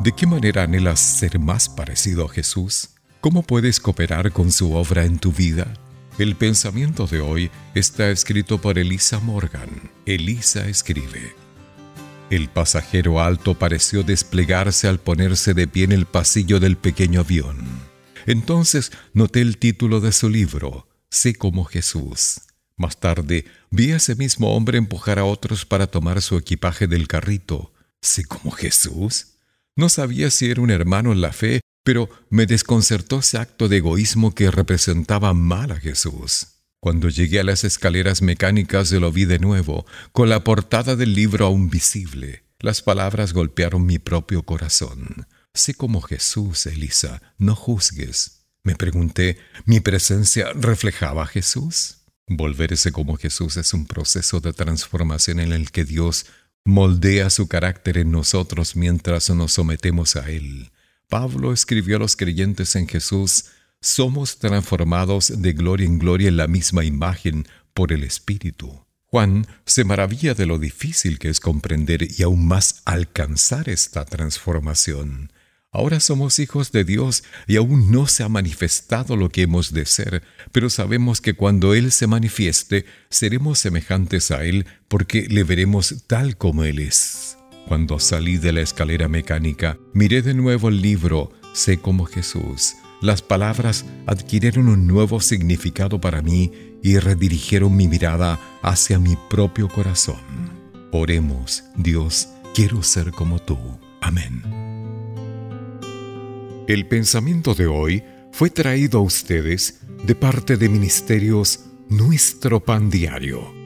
¿De qué manera anhelas ser más parecido a Jesús? ¿Cómo puedes cooperar con su obra en tu vida? El pensamiento de hoy está escrito por Elisa Morgan. Elisa escribe: el pasajero alto pareció desplegarse al ponerse de pie en el pasillo del pequeño avión. Entonces noté el título de su libro, Sé como Jesús. Más tarde vi a ese mismo hombre empujar a otros para tomar su equipaje del carrito. ¿Sé como Jesús? No sabía si era un hermano en la fe, pero me desconcertó ese acto de egoísmo que representaba mal a Jesús. Cuando llegué a las escaleras mecánicas lo vi de nuevo, con la portada del libro aún visible. Las palabras golpearon mi propio corazón. Sé como Jesús, Elisa, no juzgues. Me pregunté, ¿mi presencia reflejaba a Jesús? Volverse como Jesús es un proceso de transformación en el que Dios moldea su carácter en nosotros mientras nos sometemos a Él. Pablo escribió a los creyentes en Jesús: somos transformados de gloria en gloria en la misma imagen por el Espíritu. Juan se maravilla de lo difícil que es comprender y aún más alcanzar esta transformación. Ahora somos hijos de Dios y aún no se ha manifestado lo que hemos de ser, pero sabemos que cuando Él se manifieste, seremos semejantes a Él porque le veremos tal como Él es. Cuando salí de la escalera mecánica, miré de nuevo el libro Sé como Jesús. Las palabras adquirieron un nuevo significado para mí y redirigieron mi mirada hacia mi propio corazón. Oremos: Dios, quiero ser como tú. Amén. El pensamiento de hoy fue traído a ustedes de parte de Ministerios Nuestro Pan Diario.